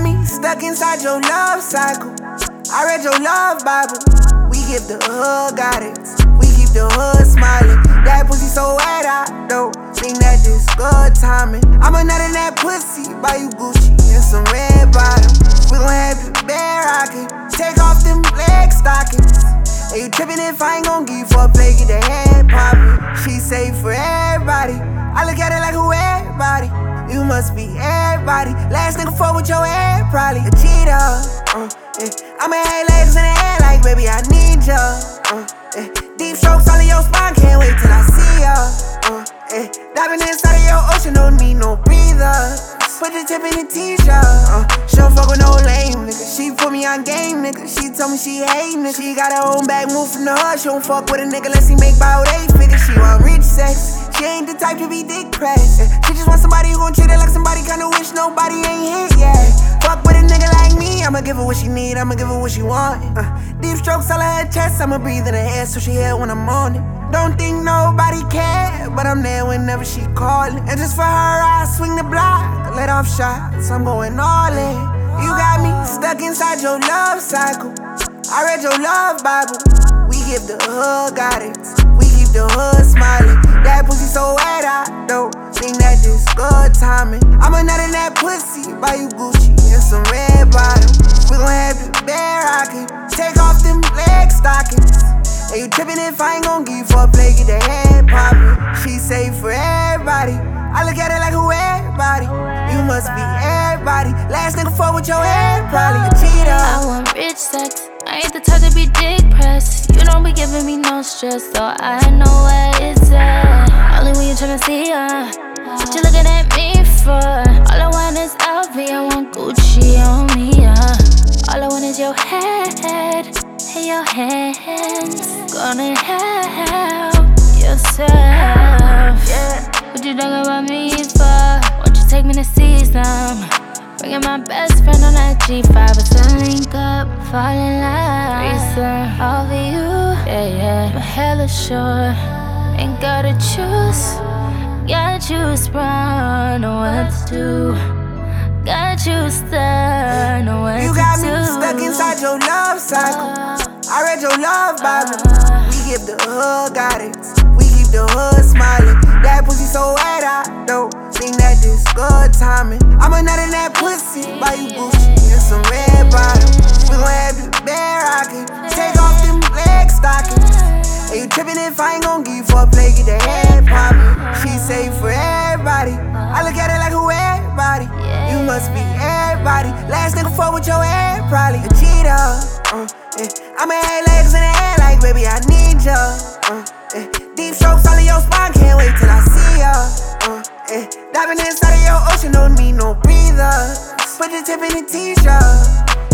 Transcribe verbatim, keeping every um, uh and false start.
me stuck inside your love cycle. I read your love Bible. We give the hood guidance. We keep the hood smiling. That pussy so wet, I don't think that this good timing. I'm a nut in that pussy, buy you Gucci and some red bottoms. We gon' have the bear rockin', take off them leg stockings. And you trippin' if I ain't gon' give you for a play, get the head poppin'. She say for everybody, I look at it like who everybody. You must be everybody. Last nigga fuck with your head, probably a cheater. Uh, yeah. I'ma have legs in the air like baby, I need ya. Uh, yeah. Deep strokes all in your spine, can't wait till I see ya. Uh, yeah. Diving inside of your ocean, don't need no breather. Put the tip in the t-shirt. Uh, she don't fuck with no lame nigga. She put me on game, nigga. She told me she hate nigga. She got her own bag, move from the hood. She don't fuck with a nigga unless he make about eight figures. She want rich sex. She ain't the type to be dick pressed. She just want somebody who gon' treat her like somebody, kinda wish nobody ain't hit yet. Fuck with a nigga like me, I'ma give her what she need, I'ma give her what she want. Uh, deep strokes all of her chest, I'ma breathe in her air so she hear when I'm on it. Don't think nobody care, but I'm there whenever she callin'. And just for her, I swing the block, let off shots, I'm going all in. You got me stuck inside your love cycle. I read your love Bible. We give the hood guidance. We keep the hood smiling. That pussy so wet, I don't think that this good timing. I'm a nut in that pussy, buy you Gucci and some red bottoms. We gon' have the bear rockin', take off them leg stockings. And you trippin' if I ain't gon' give you for a play, get the head poppin'. She say for everybody, I look at it like who everybody. You must be everybody. Last nigga fuck with your head, probably a cheater. I want rich sex, I ain't the type to be dick pressed. You don't be giving me no stress, so I know where it's at. Only when you tryna see her, what you looking at me for? All I want is L V, I want Gucci on me, yeah. All I want is your head and your hands. Gonna help yourself. Yeah. What you talking about me for? Won't you take me to see some? Bringing my best friend on that G five, it's a link up, fall in love. Reason over you, yeah, yeah. I'm hella sure, ain't gotta choose. Got you sprung, know what to do. Got you stuck, know what to do. You got me stuck inside your love cycle. I read your love Bible. We give the hood guidance. We keep the hood smiling. That pussy so wet, I don't think that this good timing. I'm a nut in that pussy, buy you Gucci and some red bottoms. We gon' have the bear rockin', take off them leg stockings. And you trippin' if I ain't gon' give you for a play, get the head poppin'. She say for everybody, I look at it like who everybody. You must be everybody. Last nigga fuck with your head, probably a cheater. Uh, yeah. I'ma have legs in the air like baby, I need ya. Uh, yeah. Deep strokes all in your spine, can't wait till I see ya. Uh, yeah. Diving inside of your ocean, don't need no breather. Put the tip in the t-shirt.